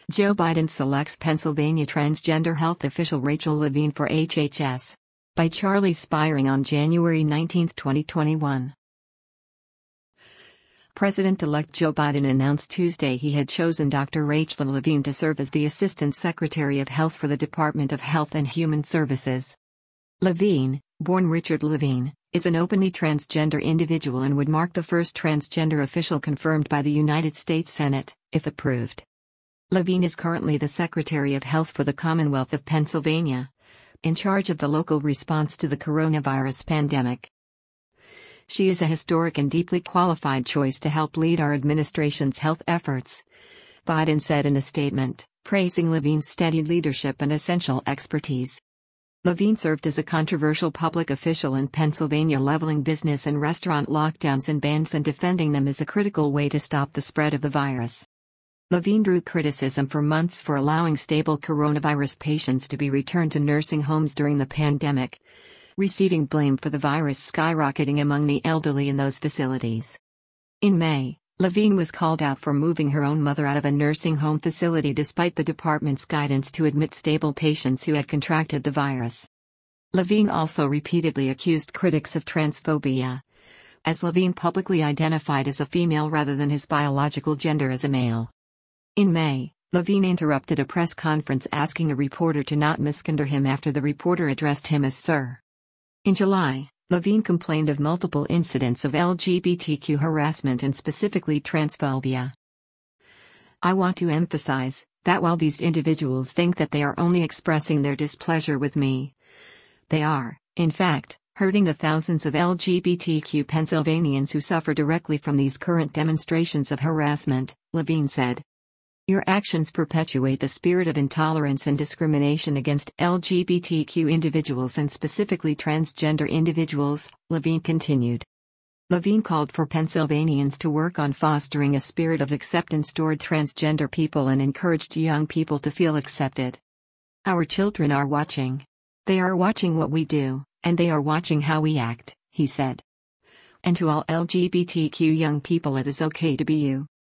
Joe Biden selects Pennsylvania transgender health official Rachel Levine for HHS. By Charlie Spiring on January 19, 2021. President-elect Joe Biden announced Tuesday he had chosen Dr. Rachel Levine to serve as the Assistant Secretary of Health for the Department of Health and Human Services. Levine, born Richard Levine, is an openly transgender individual and would mark the first transgender official confirmed by the United States Senate, if approved. Levine is currently the Secretary of Health for the Commonwealth of Pennsylvania, in charge of the local response to the coronavirus pandemic. She is a historic and deeply qualified choice to help lead our administration's health efforts, Biden said in a statement, praising Levine's steady leadership and essential expertise. Levine served as a controversial public official in Pennsylvania, leveling business and restaurant lockdowns and bans and defending them as a critical way to stop the spread of the virus. Levine drew criticism for months for allowing stable coronavirus patients to be returned to nursing homes during the pandemic, receiving blame for the virus skyrocketing among the elderly in those facilities. In May, Levine was called out for moving her own mother out of a nursing home facility despite the department's guidance to admit stable patients who had contracted the virus. Levine also repeatedly accused critics of transphobia, as Levine publicly identified as a female rather than his biological gender as a male. In May, Levine interrupted a press conference asking a reporter to not misgender him after the reporter addressed him as Sir. In July, Levine complained of multiple incidents of LGBTQ harassment and specifically transphobia. I want to emphasize that while these individuals think that they are only expressing their displeasure with me, they are, in fact, hurting the thousands of LGBTQ Pennsylvanians who suffer directly from these current demonstrations of harassment, Levine said. Your actions perpetuate the spirit of intolerance and discrimination against LGBTQ individuals and specifically transgender individuals, Levine continued. Levine called for Pennsylvanians to work on fostering a spirit of acceptance toward transgender people and encouraged young people to feel accepted. Our children are watching. They are watching what we do, and they are watching how we act, he said. And to all LGBTQ young people, it is okay to be you.